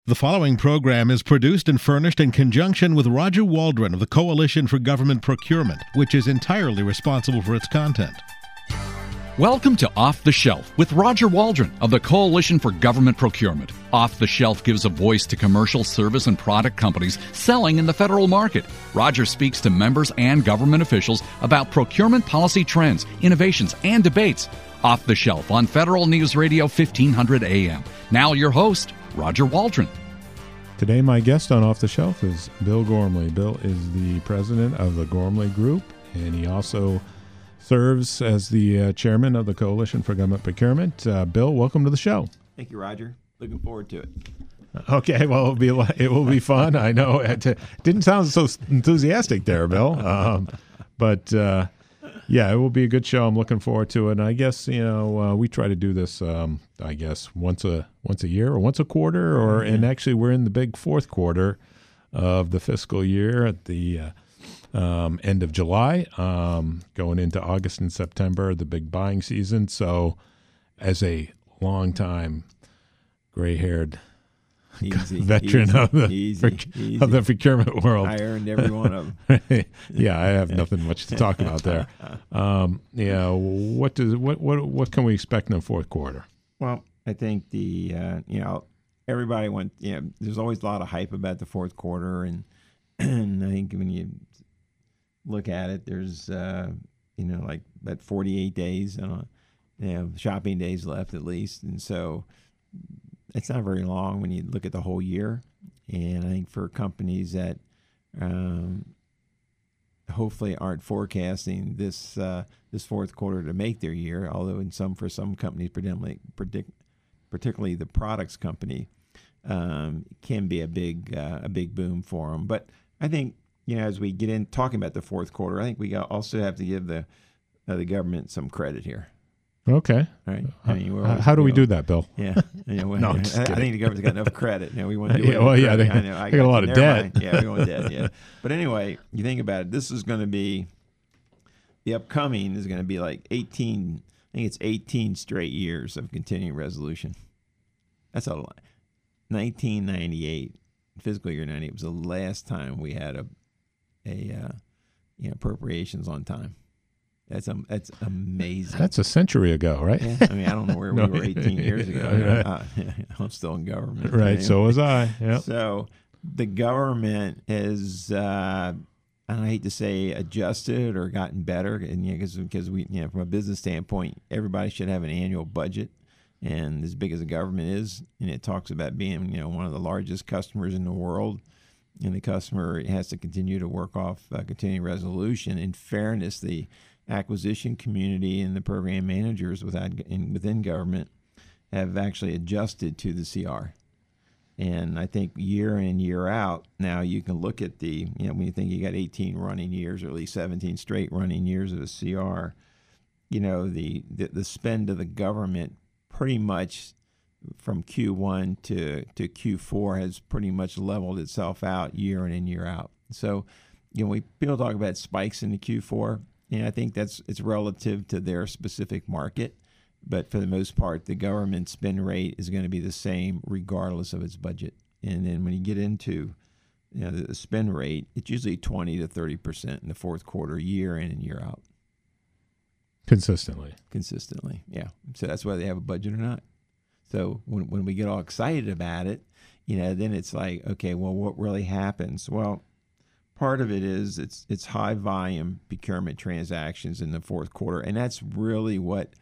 The following program is produced and furnished in conjunction with Roger Waldron of the Coalition for Government Procurement, which is entirely responsible for its content. Welcome to Off the Shelf with Roger Waldron of the Coalition for Government Procurement. Off the Shelf gives a voice to commercial, service, and product companies selling in the federal market. Roger speaks to members and government officials about procurement policy trends, innovations, and debates. Off the Shelf on Federal News Radio 1500 AM. Now your host, Roger Waldron. Today my guest on Off the Shelf is Bill Gormley. Bill is the president of the Gormley Group, and he also serves as the chairman of the Coalition for Government Procurement. Bill, welcome to the show. Thank you, Roger. Looking forward to it. Okay, well, it will be fun. I know it didn't sound so enthusiastic there, Bill, but yeah, it will be a good show. I'm looking forward to it. And I guess we try to do this. I guess once a year or once a quarter, and actually we're in the big fourth quarter of the fiscal year at the end of July, going into August and September, the big buying season. So, as a long-time gray-haired veteran of the procurement world, I earned every one of them. Yeah, I have nothing much to talk about there. What can we expect in the fourth quarter? Well, I think everybody wants. There's always a lot of hype about the fourth quarter, and I think when you look at it, there's like about 48 days, shopping days left at least, and so it's not very long when you look at the whole year. And I think for companies that hopefully aren't forecasting this fourth quarter to make their year, although for some companies, particularly the products company, can be a big boom for them. But I think as we get in talking about the fourth quarter, I think we also have to give the government some credit here. Okay. All right. How do we do that, Bill? Yeah. No, I think the government's got enough credit. We want to do it. They got a lot of debt. Yeah, we want debt. Yeah. But anyway, you think about it. This is going to be the upcoming is going to be like 18. I think it's 18 straight years of continuing resolution. That's a lot. 1998, fiscal year 98 was the last time we had appropriations on time. That's amazing. That's a century ago, right? Yeah. I don't know where we were 18 years ago. I'm still in government. Right. Anyway. So was I. Yep. So the government has, and I hate to say adjusted or gotten better, and because we, from a business standpoint, everybody should have an annual budget, and as big as the government is, and it talks about being, one of the largest customers in the world. And the customer has to continue to work off continuing resolution. In fairness, the acquisition community and the program managers within government have actually adjusted to the CR. And I think year in, year out, now you can look at when you think you got 18 running years or at least 17 straight running years of a CR, the spend of the government pretty much from Q1 to Q4 has pretty much leveled itself out year in and year out. So, people talk about spikes in the Q4, and I think it's relative to their specific market. But for the most part, the government spend rate is going to be the same regardless of its budget. And then when you get into the spend rate, it's usually 20 to 30% in the fourth quarter, year in and year out. Consistently, yeah. So that's whether they have a budget or not. So when we get all excited about it, then it's like, okay, well, what really happens? Well, part of it is it's high volume procurement transactions in the fourth quarter, and that's really what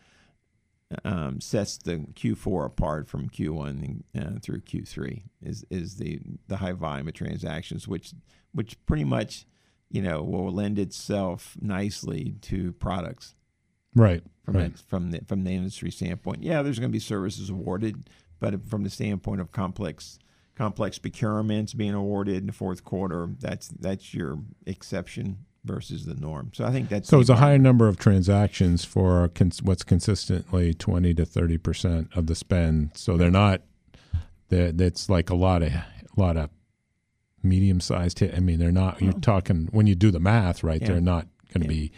sets the Q4 apart from Q1 through Q3 is the high volume of transactions, which pretty much will lend itself nicely to products. Right. From the industry standpoint, there's going to be services awarded, but from the standpoint of complex procurements being awarded in the fourth quarter, that's your exception versus the norm. So I think that's it's a higher number of transactions for what's consistently 20 to 30% of the spend. So they're not. That's like a lot of medium sized hit. They're not. You're talking when you do the math, right? They're not going to be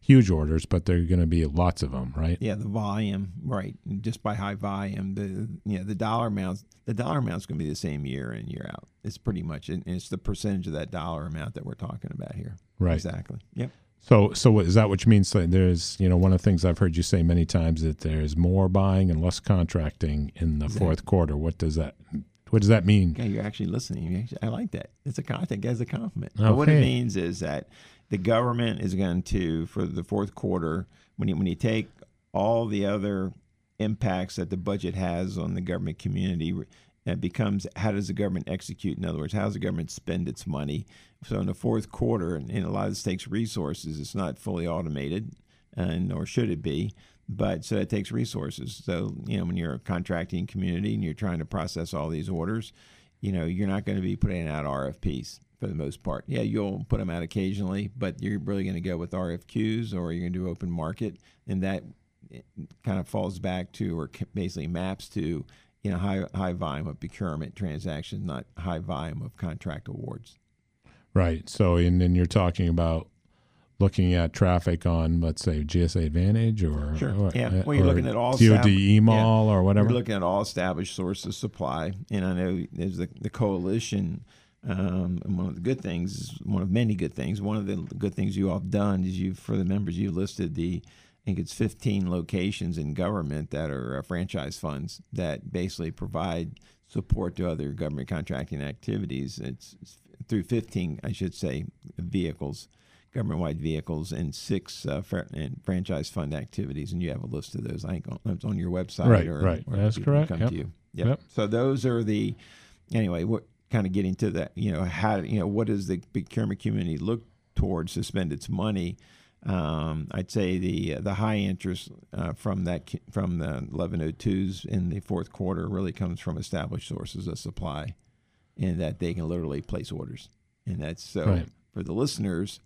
huge orders, but there are going to be lots of them, right? Yeah, the volume, right? Just by high volume, the dollar amounts going to be the same year in, year out. It's pretty much, and it's the percentage of that dollar amount that we're talking about here. Right. Exactly. Yep. So is that what you mean? So there's, one of the things I've heard you say many times, that there's more buying and less contracting in the fourth quarter. What does that mean? Yeah, you're actually listening. I like that. I think as a compliment. Okay. But what it means is that the government is going to, for the fourth quarter, when you take all the other impacts that the budget has on the government community, it becomes, how does the government execute? In other words, how does the government spend its money? So in the fourth quarter, and a lot of this takes resources. It's not fully automated, nor should it be. But so it takes resources. So, when you're a contracting community and you're trying to process all these orders, you're not going to be putting out RFPs for the most part. Yeah, you'll put them out occasionally, but you're really going to go with RFQs, or you're going to do open market. And that kind of falls back to, or basically maps to, high volume of procurement transactions, not high volume of contract awards. Right. So, and then you're talking about looking at traffic on, let's say, GSA Advantage, or sure, yeah. Well, you're or looking at all DoD email, or whatever. You're looking at all established sources of supply, and I know there's the coalition. And one of the good things, one of many good things, one of the good things you all have done is for the members, you listed I think it's 15 locations in government that are franchise funds that basically provide support to other government contracting activities. It's through 15, I should say, vehicles, government-wide vehicles, and 6 franchise fund activities, and you have a list of those. I think it's on your website. Right. That's correct. Come to you. Yep. So those are anyway, what kind of getting to that, how, what does the procurement community look towards to spend its money? I'd say the high interest from the 1102s in the fourth quarter really comes from established sources of supply, and that they can literally place orders. And that's so for the listeners,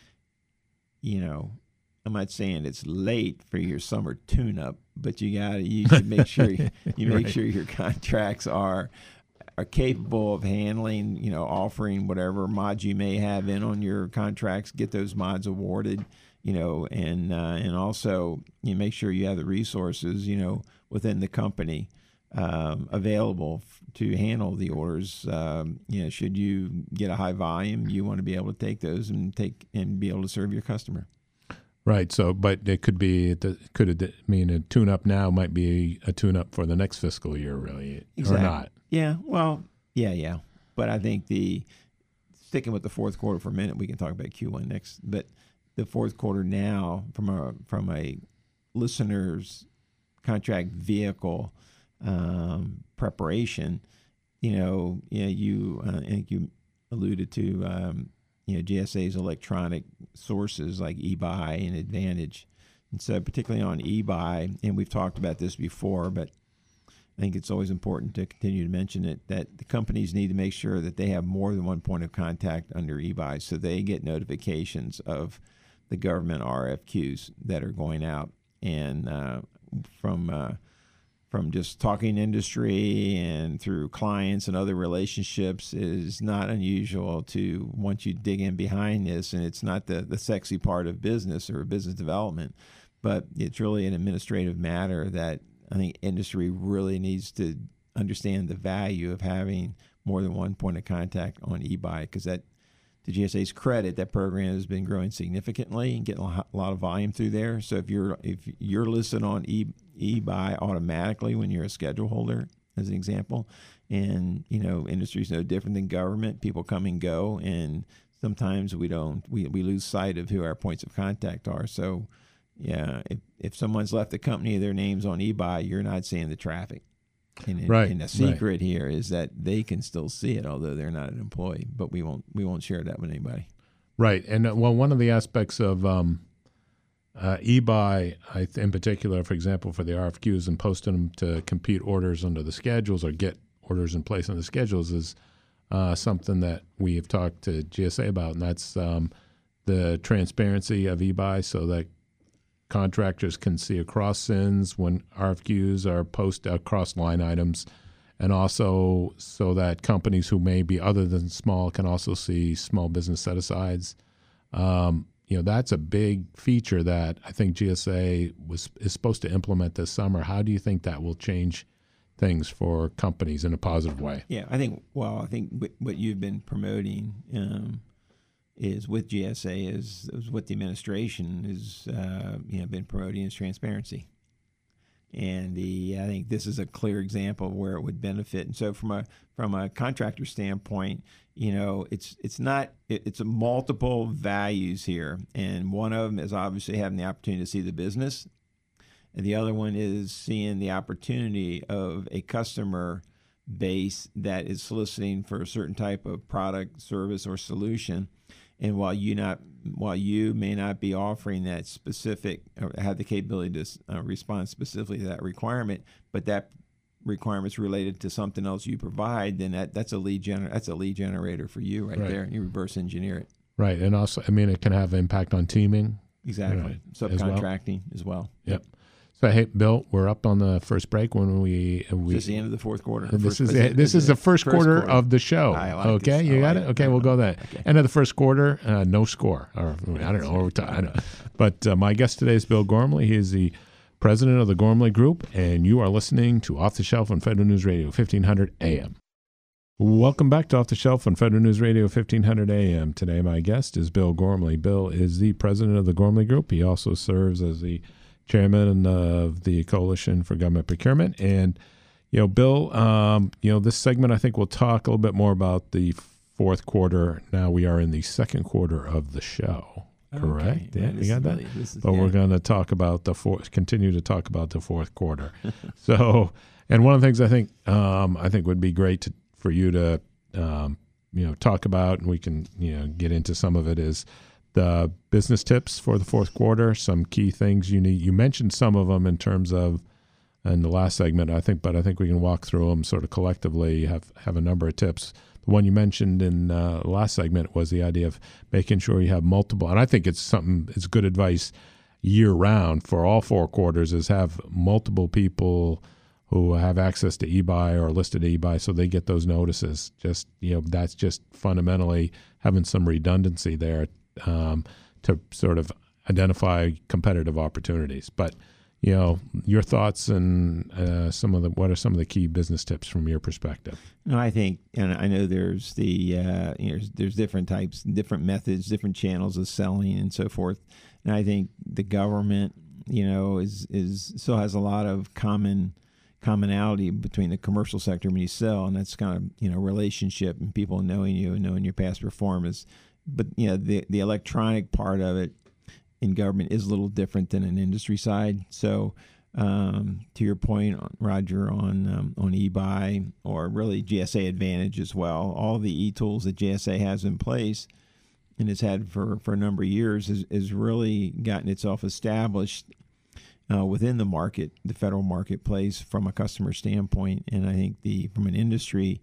I'm not saying it's late for your summer tune-up, but you should make sure make sure your contracts are capable of handling, offering whatever mods you may have in on your contracts, get those mods awarded, and also make sure you have the resources, within the company available to handle the orders. Should you get a high volume, you want to be able to take those and be able to serve your customer. Right. So, but it could mean a tune-up now might be a tune-up for the next fiscal year, really, exactly. Or not. Yeah. Well, yeah. But I think sticking with the fourth quarter for a minute, we can talk about Q1 next. But the fourth quarter now, from a listener's contract vehicle preparation, I think you alluded to, GSA's electronic sources like eBuy and Advantage. And so particularly on eBuy, and we've talked about this before, but I think it's always important to continue to mention it, that the companies need to make sure that they have more than one point of contact under eBuy, so they get notifications of the government RFQs that are going out. And from just talking industry and through clients and other relationships, is not unusual to, once you dig in behind this, and it's not the sexy part of business or business development, but it's really an administrative matter that I think industry really needs to understand the value of having more than one point of contact on eBuy, because that, to GSA's credit, that program has been growing significantly and getting a lot of volume through there. So if you're listed on eBuy automatically when you're a schedule holder, as an example, and industry is no different than government. People come and go, and sometimes we lose sight of who our points of contact are. So yeah, if someone's left the company, their name's on eBuy, you're not seeing the traffic. And the secret here is that they can still see it, although they're not an employee. But we won't share that with anybody. Right, and one of the aspects of eBuy, in particular, for example, for the RFQs and posting them to compete orders under the schedules or get orders in place on the schedules, is something that we have talked to GSA about, and that's the transparency of eBuy, so that contractors can see across SINs when RFQs are posted across line items, and also so that companies who may be other than small can also see small business set-asides. that's a big feature that I think GSA is supposed to implement this summer. How do you think that will change things for companies in a positive way? Yeah, I think what you've been promoting is with GSA is what the administration has been promoting is transparency. And I think this is a clear example of where it would benefit. And so from a contractor standpoint, it's a multiple values here. And one of them is obviously having the opportunity to see the business. And the other one is seeing the opportunity of a customer base that is soliciting for a certain type of product, service, or solution. And while you may not be offering that specific or have the capability to respond specifically to that requirement, but that requirement is related to something else you provide, then that's a lead generator for you right there. You reverse engineer it. Right, and also, it can have impact on teaming. Exactly, subcontracting as well. Yep. So, hey, Bill, we're up on the first break when we it's the end of the fourth quarter. This is the first quarter of the show. I like okay, this. you got it? Okay, we'll go that. Okay. End of the first quarter, no score. Or I don't know. I know. But my guest today is Bill Gormley. He is the president of the Gormley Group, and you are listening to Off the Shelf on Federal News Radio, 1500 AM. Welcome back to Off the Shelf on Federal News Radio, 1500 AM. Today, my guest is Bill Gormley. Bill is the president of the Gormley Group. He also serves as the chairman of the Coalition for Government Procurement. And, Bill, this segment, I think we'll talk a little bit more about the fourth quarter. Now we are in the second quarter of the show. Correct? Okay. Yeah, you got that? We're going to talk about continue to talk about the fourth quarter. So, and one of the things I think would be great for you to, talk about, and we can, get into some of it, is the business tips for the fourth quarter, some key things you need. You mentioned some of them in terms of in the last segment, but I think we can walk through them sort of collectively, have a number of tips. The one you mentioned in the last segment was the idea of making sure you have multiple, and I think it's good advice year round for all four quarters, is have multiple people who have access to eBuy or listed eBuy so they get those notices. Just, that's just fundamentally having some redundancy there to sort of identify competitive opportunities. But, your thoughts and what are some of the key business tips from your perspective? No, I think, and I know there's there's different types, different methods, different channels of selling and so forth. And I think the government, is still has a lot of commonality between the commercial sector when you sell, and that's kind of, relationship and people knowing you and knowing your past performance. But the electronic part of it in government is a little different than an industry side. So to your point, Roger, on eBuy, or really GSA Advantage as well, all the e-tools that GSA has in place and has had for a number of years has really gotten itself established within the market, the federal marketplace, from a customer standpoint. And I think from an industry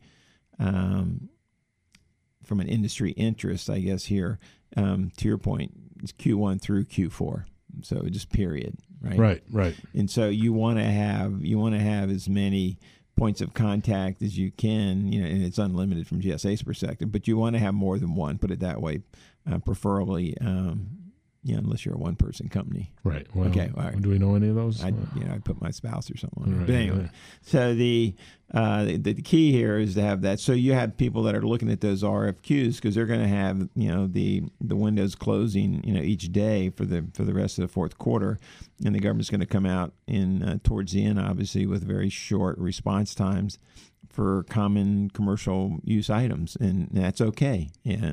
interest, I guess here, to your point, it's Q1 through Q4, so just period, right? Right. And so you want to have as many points of contact as you can, and it's unlimited from GSA's perspective, but you want to have more than one. Put it that way, preferably. Unless you're a one-person company. Right. Well, okay. All right. Do we know any of those? I'd put my spouse or something on it. Right, But anyway, so the key here is to have that. So you have people that are looking at those RFQs because they're going to have the windows closing each day for the rest of the fourth quarter, and the government's going to come out in towards the end, obviously, with very short response times for common commercial use items, and that's okay.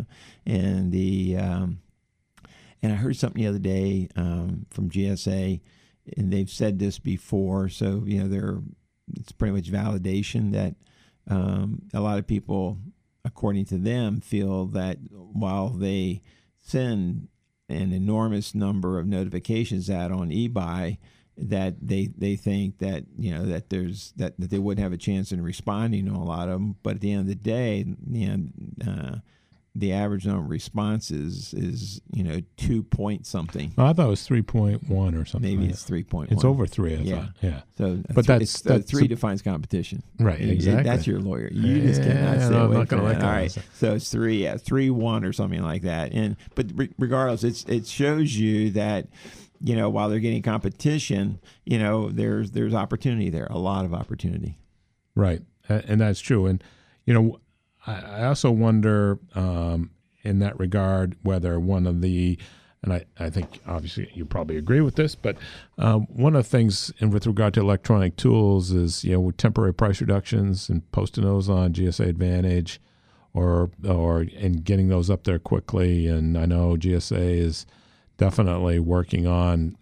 And I heard something the other day from GSA, and they've said this before, so it's pretty much validation that a lot of people, according to them, feel that while they send an enormous number of notifications out on eBuy, that they think that that they wouldn't have a chance in responding to a lot of them, but at the end of the day, the average number of responses is 2 point something. I thought it was 3.1 or something. Maybe like it's 3.1. It's over 3. I thought. Yeah. So, but that's 3 defines competition. Right. Exactly. That's your lawyer. You just cannot stay away from that. All right. That. So it's 3, 3-1 or something like that. But regardless, it shows you that while they're getting competition, there's opportunity there, a lot of opportunity. Right, and that's true. And I also wonder in that regard whether one of the, and I think obviously you probably agree with this, but one of the things with regard to electronic tools is with temporary price reductions and posting those on GSA Advantage, or and getting those up there quickly. And I know GSA is definitely working on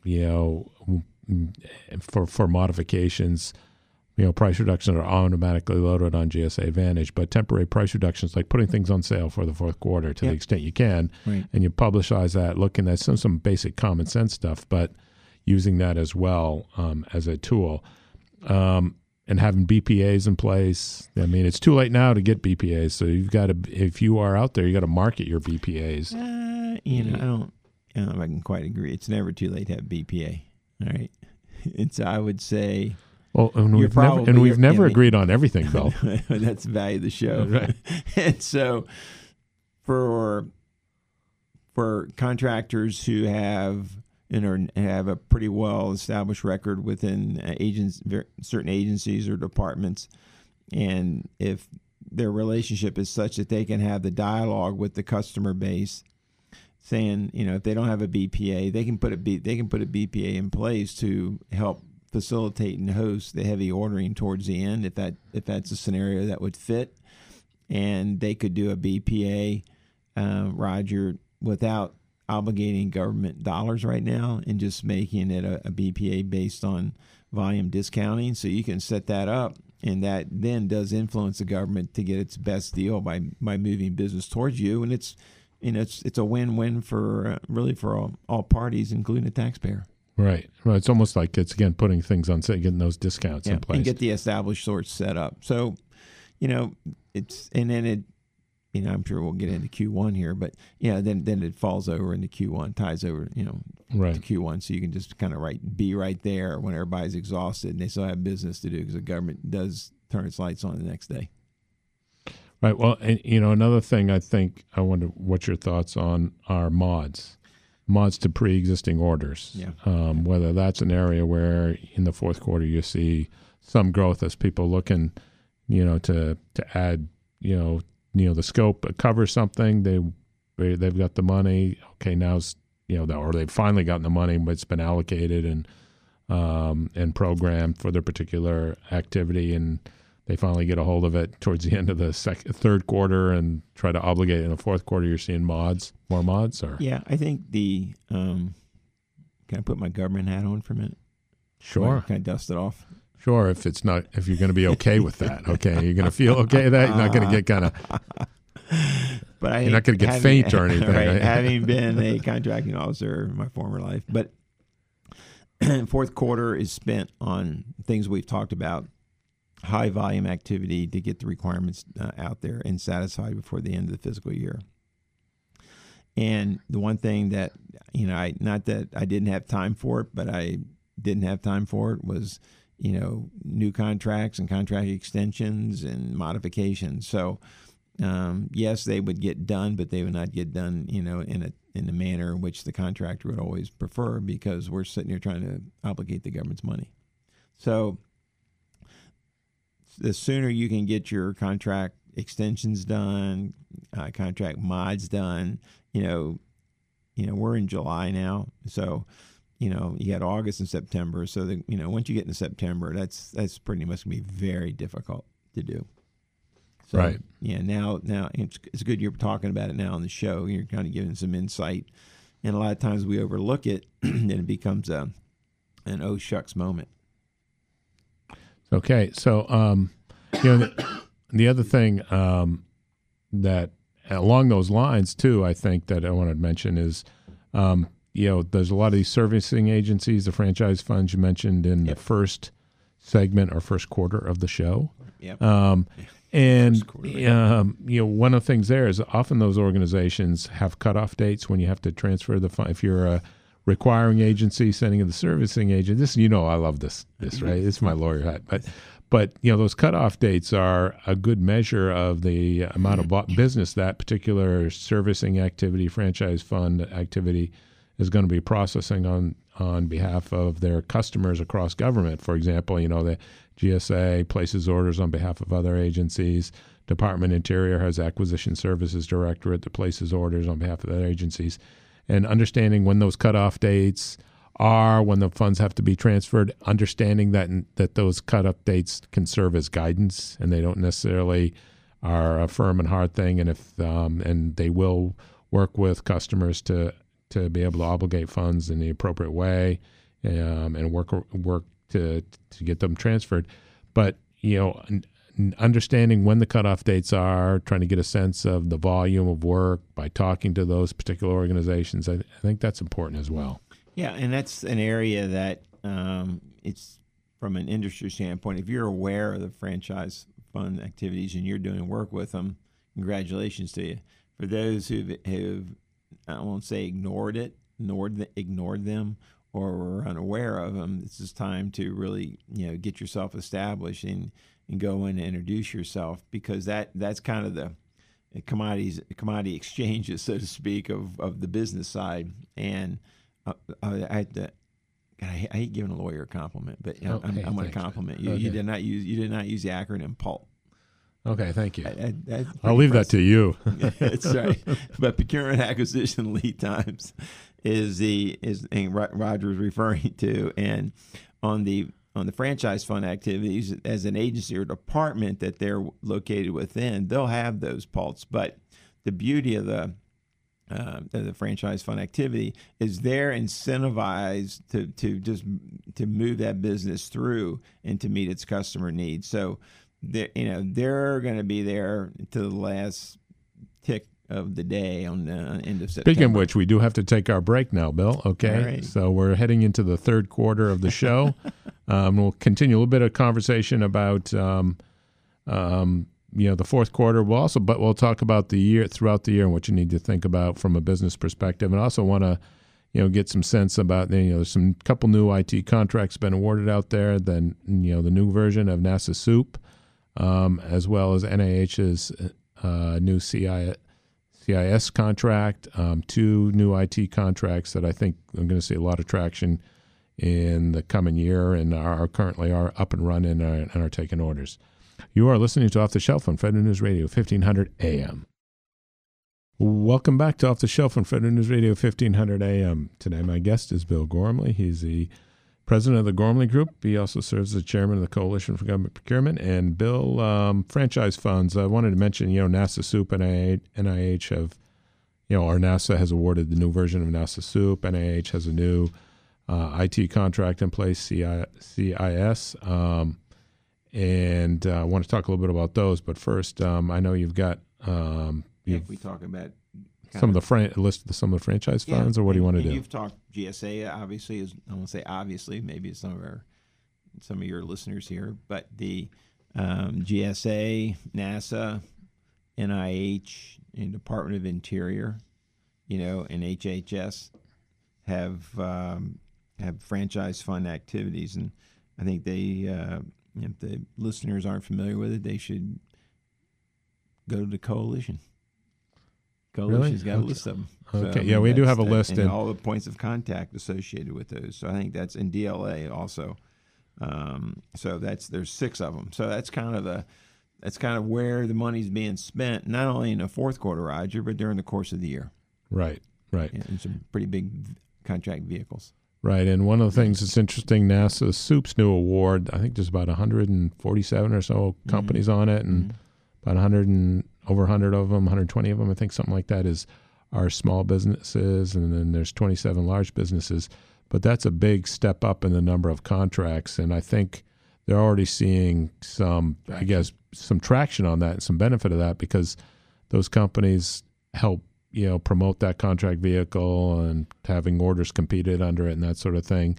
for modifications. Price reductions are automatically loaded on GSA Advantage, but temporary price reductions, like putting things on sale for the fourth quarter to the extent you can, right. And you publicize that, looking at some basic common sense stuff, but using that as well as a tool, and having BPAs in place. I mean, it's too late now to get BPAs, so you've got to, if you are out there, you got to market your BPAs. I don't know if I can quite agree. It's never too late to have BPA. All right, I would say. Well, and we've never agreed on everything, Bill. That's the value of the show. Right. And so for contractors who have a pretty well established record within certain agencies or departments, and if their relationship is such that they can have the dialogue with the customer base, saying, if they don't have a BPA, they can put a BPA in place to help facilitate and host the heavy ordering towards the end, if that's a scenario that would fit. And they could do a BPA, Roger, without obligating government dollars right now, and just making it a BPA based on volume discounting. So you can set that up, and that then does influence the government to get its best deal by moving business towards you. And it's a win-win for really for all parties, including the taxpayer. Right. It's almost like it's, again, putting things on sale, getting those discounts in place. And get the established sorts set up. So, I'm sure we'll get into Q1 here, but then it falls over into Q1, ties over, right. to Q1. So you can just kind of be right there when everybody's exhausted and they still have business to do, because the government does turn its lights on the next day. Right. Well, and, another thing I wonder what your thoughts on are mods to pre-existing orders. Yeah. Whether that's an area where in the fourth quarter you see some growth as people looking, to add, the scope, cover something. They've got the money. Okay, now's or they've finally gotten the money, but it's been allocated and programmed for their particular activity, and they finally get a hold of it towards the end of the third quarter and try to obligate in the fourth quarter. You're seeing more mods, or I think can I put my government hat on for a minute? Sure. Can I dust it off? Sure. If you're going to be okay with that, okay, you're going to feel okay with that. You're not going to get kind of. But you're not going to get faint or anything. Right? Having been a contracting officer in my former life, but fourth quarter is spent on things we've talked about. High volume activity to get the requirements out there and satisfied before the end of the fiscal year. And the one thing that, not that I didn't have time for it, but I didn't have time for it was, new contracts and contract extensions and modifications. So, yes, they would get done, but they would not get done, in the manner in which the contractor would always prefer, because we're sitting here trying to obligate the government's money. So, the sooner you can get your contract extensions done, contract mods done, we're in July now. So, you got August and September. So, once you get into September, that's pretty much going to be very difficult to do. So, right. Yeah. Now it's good you're talking about it now on the show. You're kind of giving some insight. And a lot of times we overlook it, and it becomes an oh shucks moment. Okay, so the other thing that along those lines too, I think that I want to mention is, there's a lot of these servicing agencies, the franchise funds you mentioned in the first segment or first quarter of the show. Yep. And one of the things there is often those organizations have cutoff dates when you have to transfer the fund. If you're a requiring agency sending to the servicing agent, I love this right? This is my lawyer hat, but those cutoff dates are a good measure of the amount of business that particular servicing activity, franchise fund activity, is going to be processing on behalf of their customers across government. For example, the GSA places orders on behalf of other agencies. Department of Interior has Acquisition Services Directorate that places orders on behalf of other agencies. And understanding when those cutoff dates are, when the funds have to be transferred, understanding that those cutoff dates can serve as guidance, and they don't necessarily are a firm and hard thing. And and they will work with customers to be able to obligate funds in the appropriate way, and work to get them transferred. But understanding when the cutoff dates are, trying to get a sense of the volume of work by talking to those particular organizations, I think that's important as well. Yeah, and that's an area that it's from an industry standpoint. If you're aware of the franchise fund activities and you're doing work with them, congratulations to you. For those who've I won't say ignored them, or were unaware of them, this is time to really get yourself established and go in and introduce yourself, because that's kind of the commodity exchanges, so to speak, of the business side. And I hate giving a lawyer a compliment, but I'm going to compliment you. Okay. You did not use the acronym PULP. Okay, thank you. I'll leave that to you. That's right. But procurement acquisition lead times is Roger is referring to, and on the franchise fund activities, as an agency or department that they're located within, they'll have those PULPs. But the beauty of the franchise fund activity is they're incentivized to move that business through and to meet its customer needs. So they're going to be there to the last tick of the day on the end of September. Speaking of which, we do have to take our break now, Bill. Okay, right. So we're heading into the third quarter of the show. We'll continue a little bit of conversation about the fourth quarter. We'll talk about the year throughout the year and what you need to think about from a business perspective, and also want to get some sense about there's some couple new IT contracts been awarded out there. Then the new version of NASA SOUP, as well as NIH's new CIS contract, two new IT contracts that I think I'm going to see a lot of traction in the coming year, and are currently up and running and are taking orders. You are listening to Off the Shelf on Federal News Radio 1500 AM. Welcome back to Off the Shelf on Federal News Radio 1500 AM. Today my guest is Bill Gormley. He's the president of the Gormley Group. He also serves as chairman of the Coalition for Government Procurement. And Bill, franchise funds, I wanted to mention, NASA SOUP and NIH have, or NASA has awarded the new version of NASA SOUP. NIH has a new IT contract in place, CIS. And I want to talk a little bit about those. But first, I know you've got... if we talk about... Some of the franchise funds, or what do you want to do? You've talked GSA, obviously, I won't say obviously, maybe some of your listeners here, but the GSA, NASA, NIH, and Department of Interior, and HHS have franchise fund activities, and I think if the listeners aren't familiar with it, they should go to the Coalition. Coalition's got a list of them. Okay, we do have a list. And all the points of contact associated with those. So I think that's in DLA also. So there's 6 of them. So that's kind of where the money's being spent, not only in the fourth quarter, Roger, but during the course of the year. Right. And some pretty big contract vehicles. Right, and one of the things that's interesting, NASA SOUP's new award, I think there's about 147 or so companies on it, and about over 100 of them, 120 of them, I think, something like that, are small businesses, and then there's 27 large businesses. But that's a big step up in the number of contracts, and I think they're already seeing some traction on that and some benefit of that, because those companies help promote that contract vehicle and having orders competed under it and that sort of thing.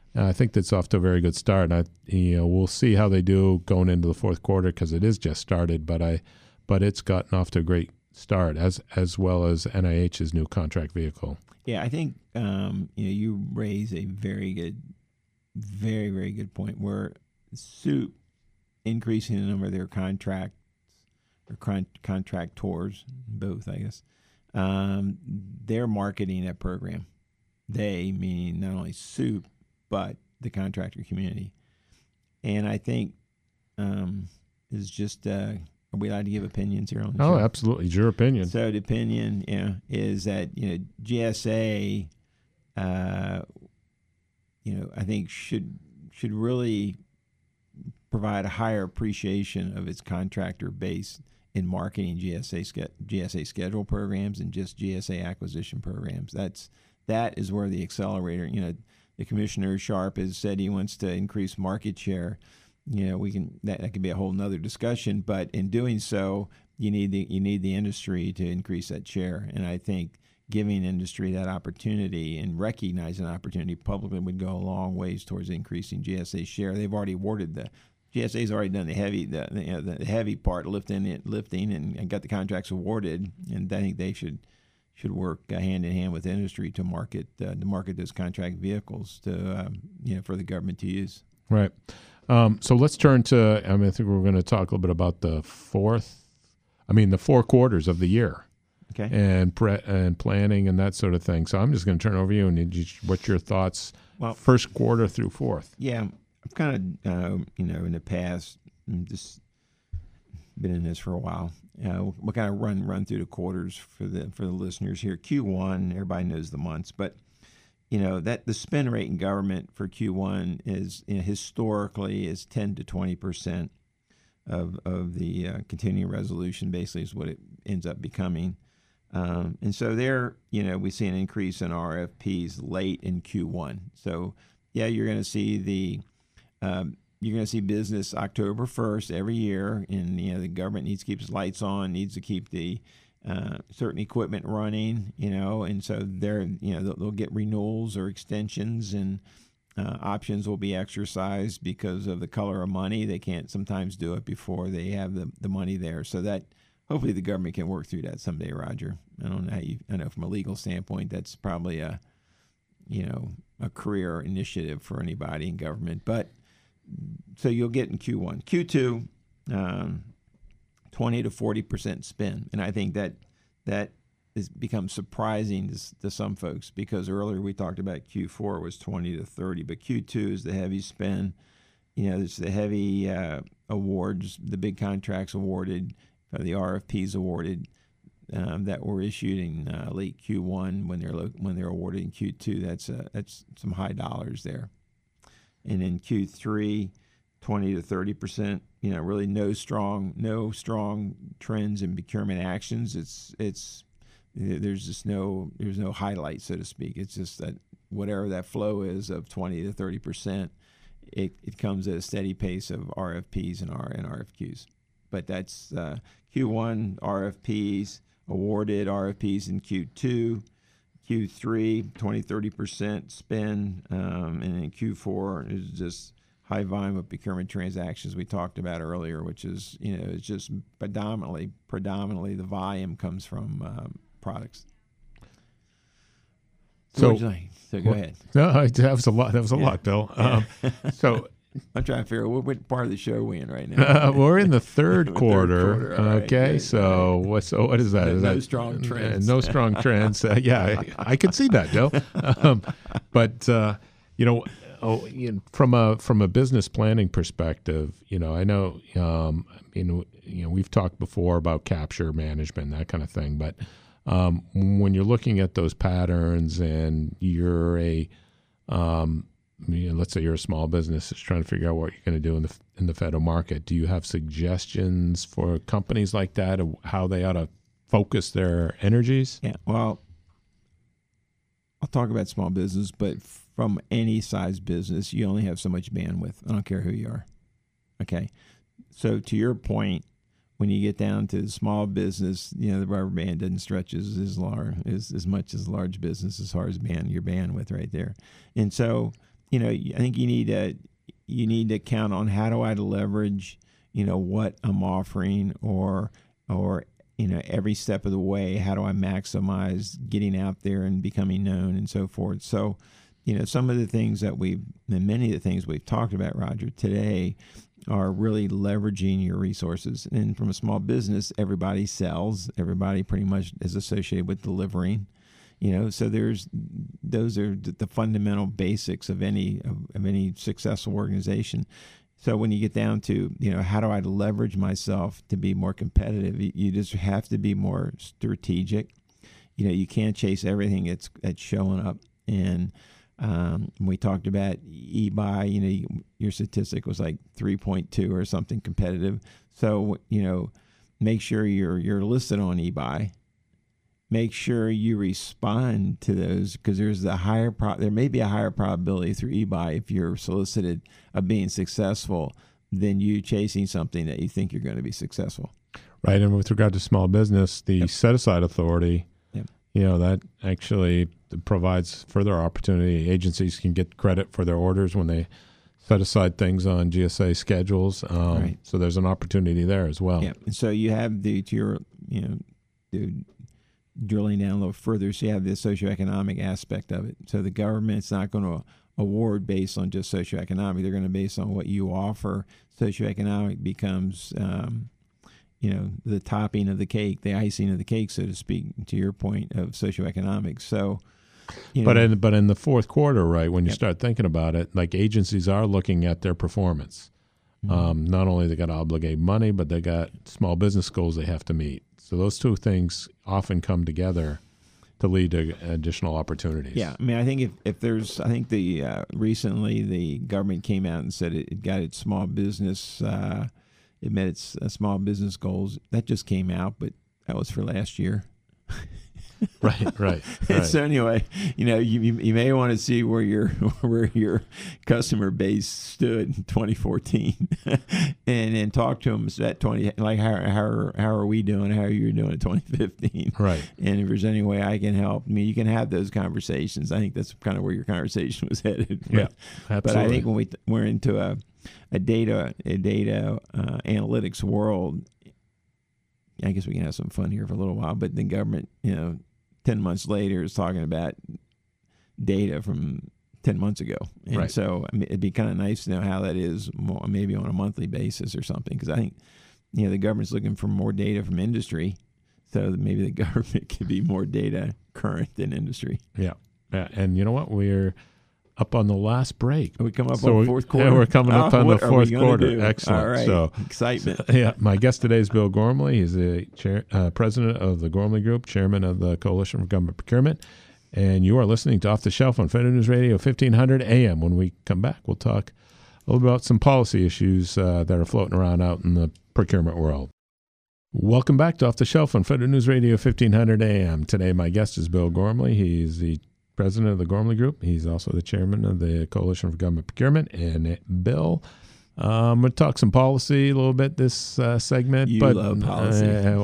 I think that's off to a very good start. We'll see how they do going into the fourth quarter because it is just started. But it's gotten off to a great start as well as NIH's new contract vehicle. Yeah, I think you raise a very good, very, very good point where SEWP increasing the number of their contracts or contractors, both, I guess, they're marketing that program. They, meaning not only SEWP, but the contractor community. And I think is just, are we allowed to give opinions here on the show? Oh, absolutely. It's your opinion. So the opinion is that, GSA, I think should really provide a higher appreciation of its contractor base in marketing GSA schedule programs and just GSA acquisition programs. That is where the accelerator, the Commissioner Sharp has said he wants to increase market share. That could be a whole nother discussion, but in doing so, you need the industry to increase that share. And I think giving industry that opportunity and recognizing an opportunity publicly would go a long ways towards increasing GSA share. They've already awarded GSA's already done the heavy part, lifting and got the contracts awarded, and I think they should work hand in hand with industry to market those contract vehicles for the government to use. Right. So let's turn to. I think we're going to talk a little bit about the 4 quarters of the year. Okay. And planning and that sort of thing. So I'm just going to turn it over to you and what's your thoughts? Well, first quarter through fourth. Yeah, I've kind of in the past just been in this for a while. We'll kind of run through the quarters for the listeners here. Q1, everybody knows the months, but that the spend rate in government for Q1 is historically is 10 to 20% of the continuing resolution. Basically, is what it ends up becoming. And so there, we see an increase in RFPs late in Q1. So yeah, you're going to see business October 1st every year, and the government needs to keep its lights on, needs to keep the certain equipment running, and so they'll get renewals or extensions, and options will be exercised because of the color of money. They can't sometimes do it before they have the money there. So that hopefully the government can work through that someday, Roger. I don't know I know from a legal standpoint that's probably a career initiative for anybody in government, but so you'll get in Q1. Q2, 20 to 40% spend. And I think that has become surprising to some folks because earlier we talked about Q4 was 20 to 30, but Q2 is the heavy spend. It's the heavy awards, the big contracts awarded, the RFPs awarded that were issued in late Q1 when they're awarded in Q2. That's some high dollars there. And in Q3, 20 to 30%. Really no strong trends in procurement actions. There's no highlight, so to speak. It's just that whatever that flow is of 20 to 30%, it comes at a steady pace of RFPs and RFQs. But that's Q1 RFPs, awarded RFPs in Q2. Q3, 20-30% spend, and in Q4 is just high volume of procurement transactions we talked about earlier, which is it's just predominantly the volume comes from products. So go ahead. No, that was a lot. That was a lot, Bill. Yeah. So I'm trying to figure out what part of the show we're in right now. We're in the third quarter. Okay, right, so what is that? No strong trends. No strong trends. Yeah, I can see that, Bill. But from a business planning perspective, I know we've talked before about capture management, that kind of thing. But when you're looking at those patterns and you're let's say you're a small business that's trying to figure out what you're going to do in the federal market, do you have suggestions for companies like that of how they ought to focus their energies? Yeah, well, I'll talk about small business, but from any size business, you only have so much bandwidth. I don't care who you are. Okay, so to your point, when you get down to small business, the rubber band doesn't stretch as much as large business as far as your bandwidth right there. And so I think you need to count on how do I leverage, what I'm offering, or every step of the way, how do I maximize getting out there and becoming known and so forth. So, some of the things many of the things we've talked about, Roger, today are really leveraging your resources. And from a small business, everybody sells. Everybody pretty much is associated with delivering. So those are the fundamental basics of any successful organization. So when you get down to, how do I leverage myself to be more competitive? You just have to be more strategic. You can't chase everything that's showing up. And we talked about eBuy, your statistic was like 3.2 or something competitive. So, make sure you're listed on eBuy. Make sure you respond to those, because there may be a higher probability through eBuy, if you're solicited, of being successful than you chasing something that you think you're going to be successful. Right. And with regard to small business, the set-aside authority, that actually provides further opportunity. Agencies can get credit for their orders when they set aside things on GSA schedules. Right. So there's an opportunity there as well. Yeah. And so you have drilling down a little further, so you have the socioeconomic aspect of it. So the government's not going to award based on just socioeconomic. They're going to base on what you offer. Socioeconomic becomes, the topping of the cake, the icing of the cake, so to speak, to your point of socioeconomic. So, but in the fourth quarter, right, when you start thinking about it, like agencies are looking at their performance. Mm-hmm. Not only they got to obligate money, but they got small business goals they have to meet. So those two things often come together to lead to additional opportunities. Yeah, I mean, I think recently the government came out and said it got its small business, it met its small business goals. That just came out, but that was for last year. Right. So anyway, you may want to see where your customer base stood in 2014, and talk to them at 20. Like how are we doing? How are you doing in 2015? Right. And if there's any way I can help, I mean, you can have those conversations. I think that's kind of where your conversation was headed. Yeah, absolutely. But I think when we're into a data analytics world, I guess we can have some fun here for a little while. But the government, 10 months later is talking about data from 10 months ago. And right. So it'd be kind of nice to know how that is maybe on a monthly basis or something. Because I think, the government's looking for more data from industry. So maybe the government can be more data current than industry. Yeah. And you know what? We're up on the last break. We come up on fourth quarter? Yeah, we're coming up on the fourth quarter. Do? Excellent. All right. So, excitement. My guest today is Bill Gormley. He's the president of the Gormley Group, chairman of the Coalition for Government Procurement. And you are listening to Off the Shelf on Federal News Radio 1500 AM. When we come back, we'll talk a little about some policy issues that are floating around out in the procurement world. Welcome back to Off the Shelf on Federal News Radio 1500 AM. Today, my guest is Bill Gormley. He's the president of the Gormley Group. He's also the chairman of the Coalition for Government Procurement. And Bill, we'll talk some policy a little bit this segment. You love policy.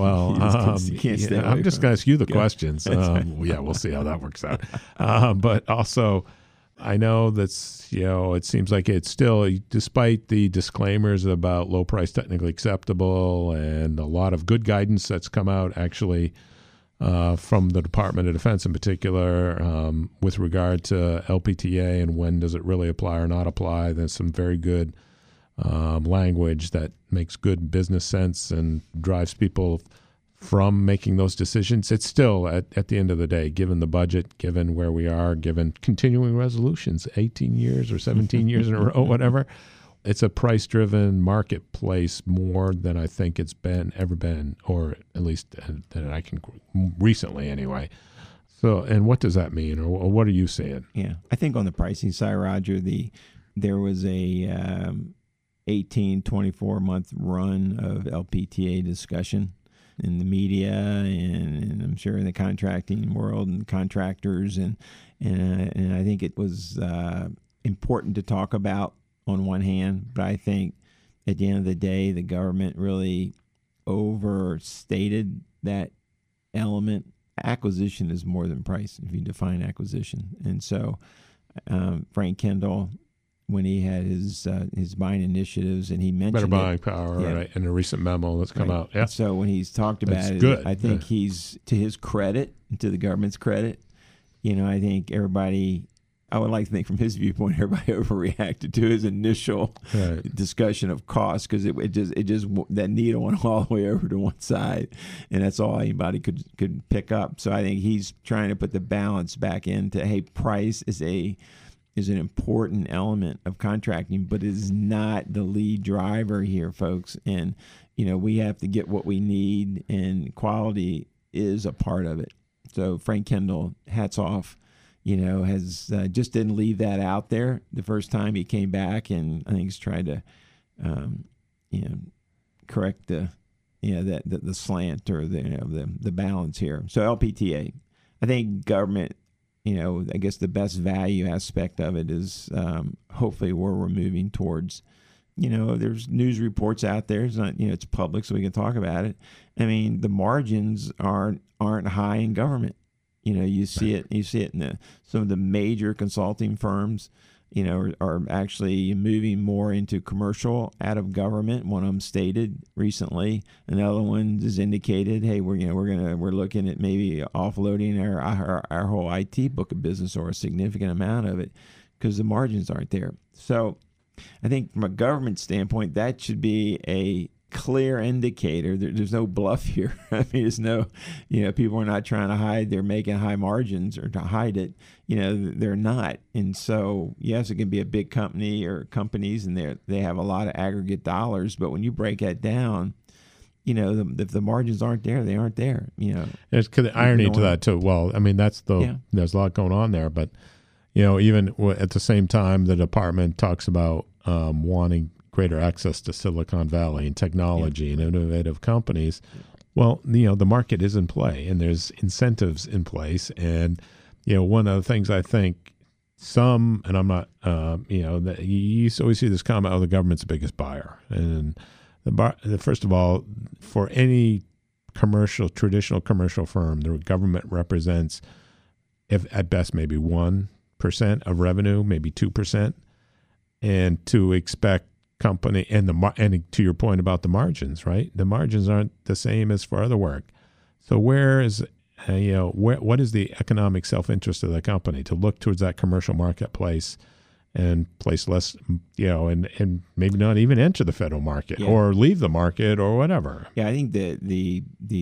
You can't stay away I'm just going to ask you the questions. Right. Yeah, we'll see how that works out. But also, I know that's, it seems like it's still, despite the disclaimers about low price technically acceptable and a lot of good guidance that's come out actually from the Department of Defense in particular, with regard to LPTA and when does it really apply or not apply. There's some very good language that makes good business sense and drives people from making those decisions. It's still, at the end of the day, given the budget, given where we are, given continuing resolutions, 18 years or 17 years in a row, whatever, it's a price-driven marketplace more than I think it's ever been, or at least that I can recently anyway. So, and what does that mean, or what are you saying? Yeah, I think on the pricing side, Roger, there was a 18, 24-month run of LPTA discussion in the media, and I'm sure in the contracting world and contractors, and I think it was important to talk about on one hand, but I think at the end of the day, the government really overstated that element. Acquisition is more than price if you define acquisition. And so Frank Kendall, when he had his buying initiatives, and he mentioned Better buying power, yeah. right? In a recent memo that's come out. Yeah. So when he's talked about That's it, good. I think he's, to his credit, to the government's credit, I think everybody, I would like to think from his viewpoint, everybody overreacted to his initial discussion of cost, because it just that needle went all the way over to one side, and that's all anybody could pick up. So I think he's trying to put the balance back into, hey, price is an important element of contracting, but it is not the lead driver here, folks. And we have to get what we need, and quality is a part of it. So Frank Kendall, hats off. Has just didn't leave that out there the first time he came back, and I think he's tried to, correct the slant or the balance here. So LPTA, I think government, I guess the best value aspect of it is hopefully where we're moving towards. There's news reports out there. It's not, it's public, so we can talk about it. I mean, the margins aren't high in government. You see it. You see it in some of the major consulting firms. Are actually moving more into commercial out of government. One of them stated recently. Another one has indicated, hey, we're looking at maybe offloading our whole IT book of business, or a significant amount of it, because the margins aren't there. So I think from a government standpoint, that should be a clear indicator. There's no bluff here. I mean, there's no, people are not trying to hide they're making high margins or to hide it. They're not. And so, yes, it can be a big company or companies, and they have a lot of aggregate dollars. But when you break that down, if the margins aren't there, they aren't there. There's the irony to that too. Well, I mean, there's a lot going on there. But even at the same time, the department talks about wanting greater access to Silicon Valley and technology and innovative companies. Well, the market is in play, and there's incentives in place. And, one of the things I think and I'm not, that you always see this comment, the government's the biggest buyer. And first of all, for any traditional commercial firm, the government represents, if at best, maybe 1% of revenue, maybe 2%. And to expect company and to your point about the margins, right? The margins aren't the same as for other work. So where is what is the economic self-interest of the company to look towards that commercial marketplace and place less, and maybe not even enter the federal market or leave the market or whatever. Yeah, I think the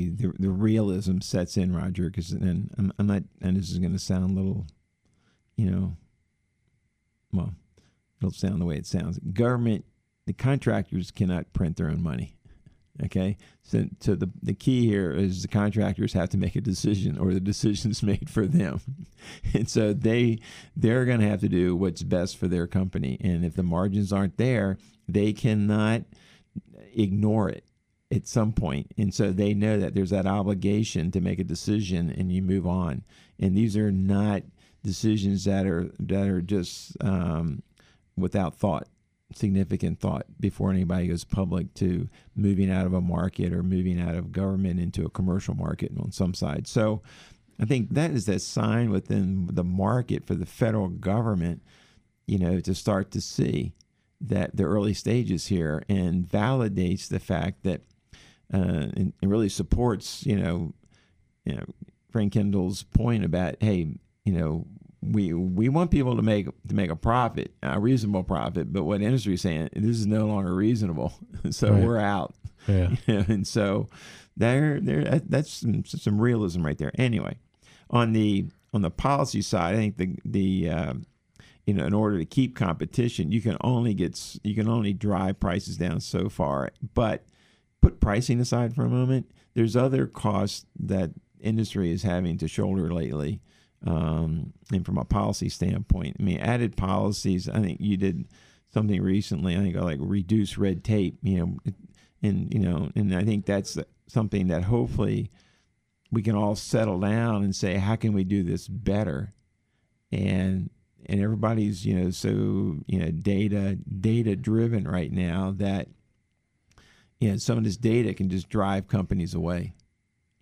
realism sets in, Roger, because then I'm not, and this is going to sound a little, well, it'll sound the way it sounds. Government. The contractors cannot print their own money, okay? So the key here is the contractors have to make a decision, or the decision's made for them. And so they're going to have to do what's best for their company. And if the margins aren't there, they cannot ignore it at some point. And so they know that there's that obligation to make a decision, and you move on. And these are not decisions that are just without thought. Significant thought before anybody goes public to moving out of a market or moving out of government into a commercial market on some side. So I think that is a sign within the market for the federal government, to start to see that the early stages here, and validates the fact that and really supports, Frank Kendall's point about, hey, we want people to make a profit, a reasonable profit, but what industry is saying, this is no longer reasonable, so we're out. Yeah. And so that's some realism right there. Anyway, on the policy side, I think the in order to keep competition, you can only drive prices down so far. But put pricing aside for a moment, there's other costs that industry is having to shoulder lately. And from a policy standpoint, I mean, added policies, I think you did something recently, I think like reduce red tape, and I think that's something that hopefully we can all settle down and say, how can we do this better? And everybody's, so, data driven right now that, some of this data can just drive companies away.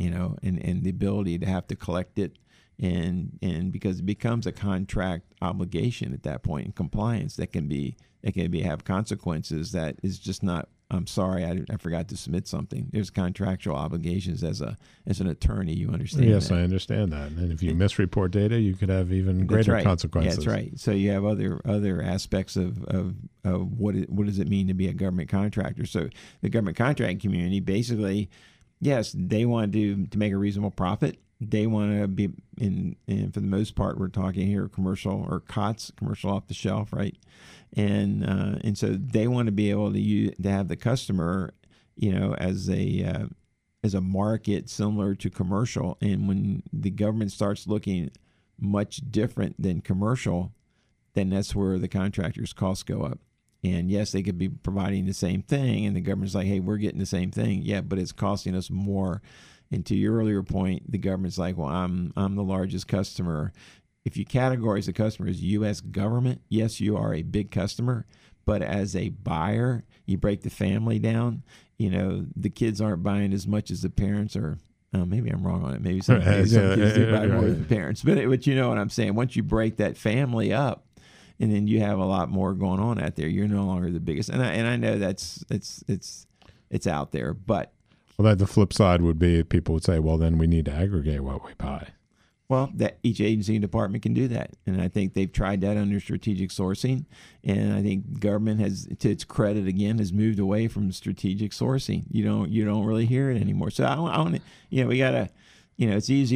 and the ability to have to collect it, and because it becomes a contract obligation at that point in compliance that can have consequences that is just not. I'm sorry, I forgot to submit something. There's contractual obligations as an attorney. You understand? Yes, that. I understand that. And if you misreport data, you could have even greater consequences. Yeah, that's right. So you have other aspects of what does it mean to be a government contractor? So the government contracting community basically, yes, they want to make a reasonable profit. They want to be and for the most part, we're talking here commercial or COTS, commercial off the shelf, right? And so they want to be able to have the customer, as a market similar to commercial. And when the government starts looking much different than commercial, then that's where the contractor's costs go up. And yes, they could be providing the same thing, and the government's like, hey, we're getting the same thing. Yeah, but it's costing us more. And to your earlier point, the government's like, well, I'm the largest customer. If you categorize the customer as U.S. government, yes, you are a big customer. But as a buyer, you break the family down. The kids aren't buying as much as the parents are. Maybe I'm wrong on it. Maybe some kids do buy more than the parents. But you know what I'm saying. Once you break that family up, and then you have a lot more going on out there, you're no longer the biggest. And I know that's it's out there, but. Well, the flip side would be people would say, well, then we need to aggregate what we buy. Well, that each agency and department can do that. And I think they've tried that under strategic sourcing. And I think government has, to its credit again, has moved away from strategic sourcing. You don't really hear it anymore. So I want to, we got to, it's easy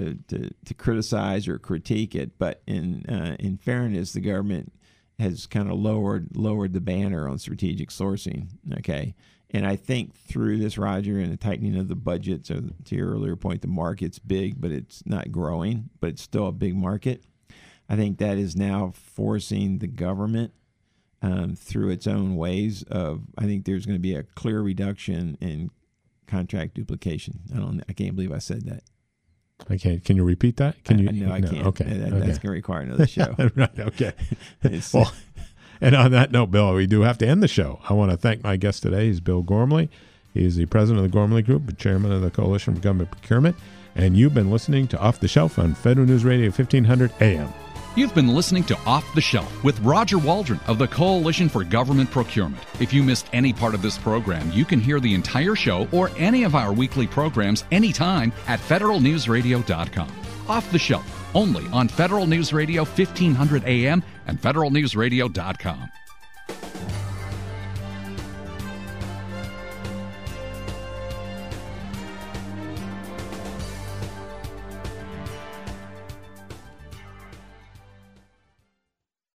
to criticize or critique it. But in fairness, the government has kind of lowered the banner on strategic sourcing. Okay. And I think through this, Roger, and the tightening of the budget, so to your earlier point, the market's big, but it's not growing, but it's still a big market. I think that is now forcing the government through its own ways of, I think there's going to be a clear reduction in contract duplication. I can't believe I said that. I can't. Can you repeat that? Can you? No, I can't. Okay. That's going to require another show. Right. Okay. Well, and on that note, Bill, we do have to end the show. I want to thank my guest today. He's Bill Gormley. He's the president of the Gormley Group and chairman of the Coalition for Government Procurement. And you've been listening to Off the Shelf on Federal News Radio 1500 AM. You've been listening to Off the Shelf with Roger Waldron of the Coalition for Government Procurement. If you missed any part of this program, you can hear the entire show or any of our weekly programs anytime at federalnewsradio.com. Off the Shelf, only on Federal News Radio 1500 AM and federalnewsradio.com.